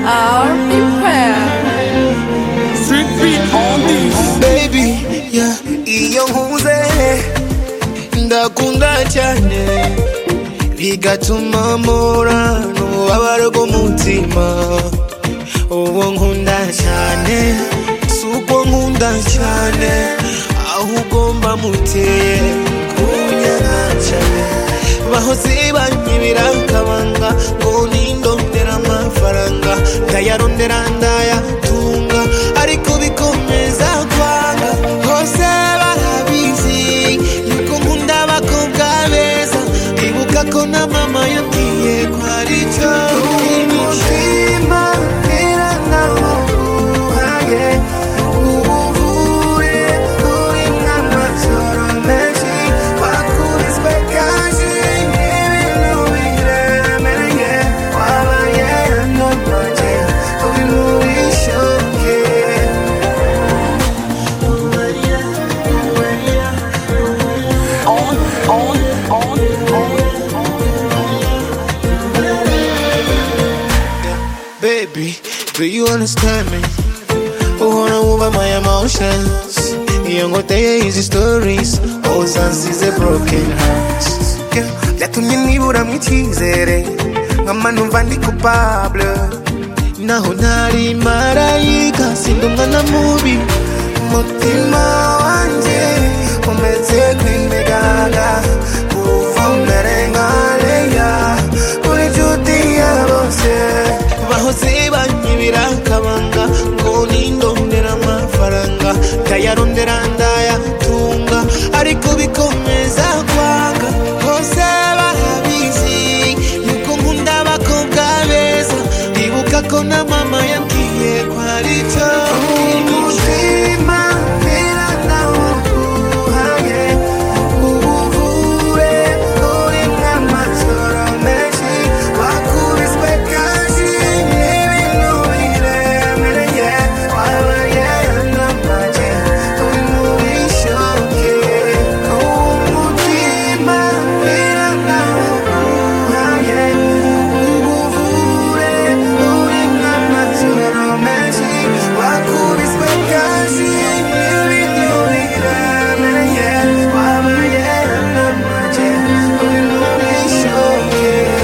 are prepared. Street beat on this. Baby, yeah, iyo nkuze ndakunda cyane bigatuma mpora n'ububabare bw'umutima. Uwo nkunda cyane suko nkunda cyane ahubwo mba muteye kunyana cyane. Bahoze banyibira akabanga ngo nindondera amafaranga ndayarondera ndayatunga ariko bikomeza kwanga. Hose barabizi yuko nkunda abakobwa beza ibuka ko na mama yabwiye ko ari cyo umutima ntera nawo uhaye ubuvure uri nk'amasoro menshi wakubiswe kaje ibintu biremereye wabaye hano ntoke uri muri shoke. Baby, do you understand me? Uhora wumva my emotions iyo ngoteye izi stories uzansize broken hearts. Byatumye niburamo icyizere nkama numva ndi coupable naho ntari marayika sindi umwana mubi. Umutima wanjye umeze nk'imigaga kuva umerengareya kuri inshuti ya bose. Bahoze banyibira akabanga ngo nindondera amafaranga ndayarondera ndayatunga ariko bikomeza kwanga. Hose barabizi yuko nkunda abakobwa beza ibuka ko na mama yabwiye ko ari cyo umutima ntera nawo uhaye ubuvure uri nk'amasoro menshi wakubiswe kaje ibintu biremereye wabaye hano ntoke uri muri shoke. Umutima ntera nawo uhaye ubuvure uri nk'amasoro menshi wakubiswe kaje ibintu biremereye wabaye hano ntoke uri muri shoke.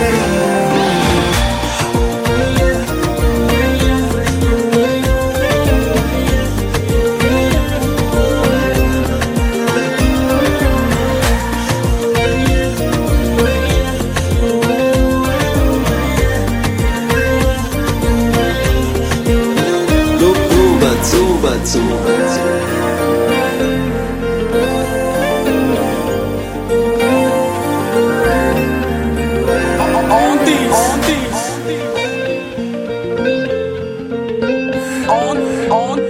On this. On